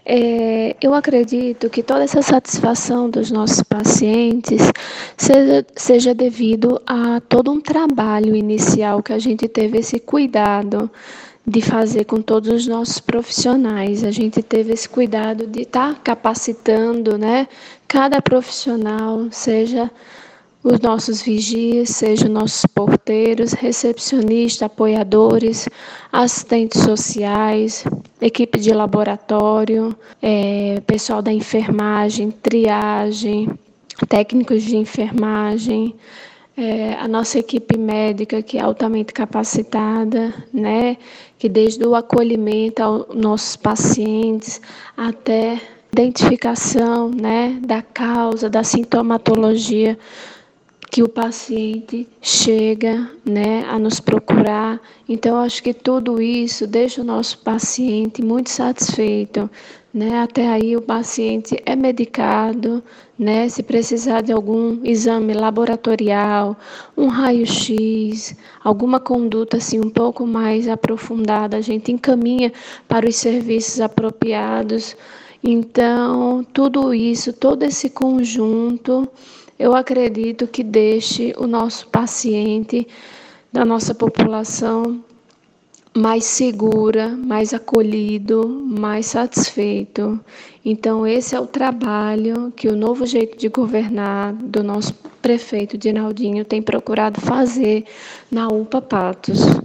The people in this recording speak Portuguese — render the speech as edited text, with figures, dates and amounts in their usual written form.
Eu acredito que toda essa satisfação dos nossos pacientes seja devido a todo um trabalho inicial que a gente teve esse cuidado de fazer com todos os nossos profissionais. A gente teve esse cuidado de estar capacitando, né, cada profissional, seja os nossos vigias, sejam nossos porteiros, recepcionistas, apoiadores, assistentes sociais, equipe de laboratório, pessoal da enfermagem, triagem, técnicos de enfermagem, a nossa equipe médica, que é altamente capacitada, né, que desde o acolhimento aos nossos pacientes até identificação, né, da causa, da sintomatologia que o paciente chega, né, a nos procurar. Então, acho que tudo isso deixa o nosso paciente muito satisfeito, né? Até aí o paciente é medicado, né? Se precisar de algum exame laboratorial, um raio-x, alguma conduta assim um pouco mais aprofundada, a gente encaminha para os serviços apropriados. Então, tudo isso, todo esse conjunto, eu acredito que deixe o nosso paciente, da nossa população, mais segura, mais acolhido, mais satisfeito. Então, esse é o trabalho que o novo jeito de governar do nosso prefeito Dinaldinho tem procurado fazer na UPA Patos.